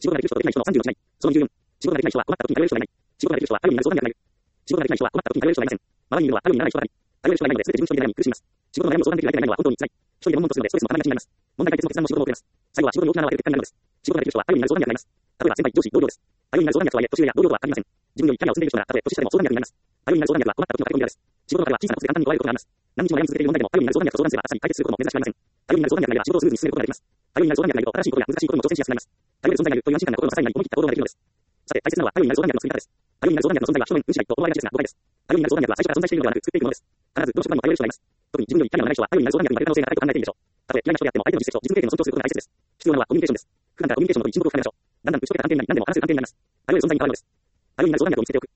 仕事ができる人とできない人の36枚。その24。仕事ができない人は困った時に頼れる人がいない。仕事ができる人はある意味なる相談になる。仕事ができない人は困った時に頼れる人がいません。周りにいるのはある意味ならない人ばかり。頼れる人がいないので、全て自分一人で悩み苦しみます。仕事の悩みを相談できる相手がいないのは本当に辛い。一人で悶々とするのでストレスもたまりがちになります。問題解決の決断も仕事を遅れます。最後は仕事に大きな穴を開ける結果になるのです。仕事ができる人はある意味なる相談になります。例えば先輩、上司、同僚です。ある意味なる相談役とはいえ、年上や同僚とは限りません。自分よりキャリアを積んでいる人なら、たとえ年下でも相談役になります。ある意味なる相談役は困った時のカテゴリアです。仕事の中では小さなコツで簡単に加えることがあります。何日も悩み続けている問題でも、ある意味なる相談役と相談すればあっさり解決することも珍しくありません。ある意味なる相談役がいれば仕事をスムーズに進めることができます。ある意味なる相談役がいると新しいことや難しいことにも挑戦しやすくなります。頼れる存在がいるという安心感が心の支えになり、思い切った行動ができるのです。さて、大切なのはある意味なる相談役の作り方です。ある意味なる相談役の存在は正面無視ないと思われがちですが誤解です。ある意味なる相談役は最初から存在しているのではなく作っていくものです。必ずどの職場にも頼れる人がいます。特に自分よりキャリアの長い人はある意味なる相談役になれる可能性が高いと考えているでしょう。たとえ嫌いな人であっても相手の実績と実務経験を尊重することが大切です。必要なのはコミュニケーションです。普段からコミュニケーションのことに注目を深めましょう。だんだん打ち解けた関係になり何でも話せる関係になります。頼れる存在に変わるのです。ある意味なる相談役を見つけておく。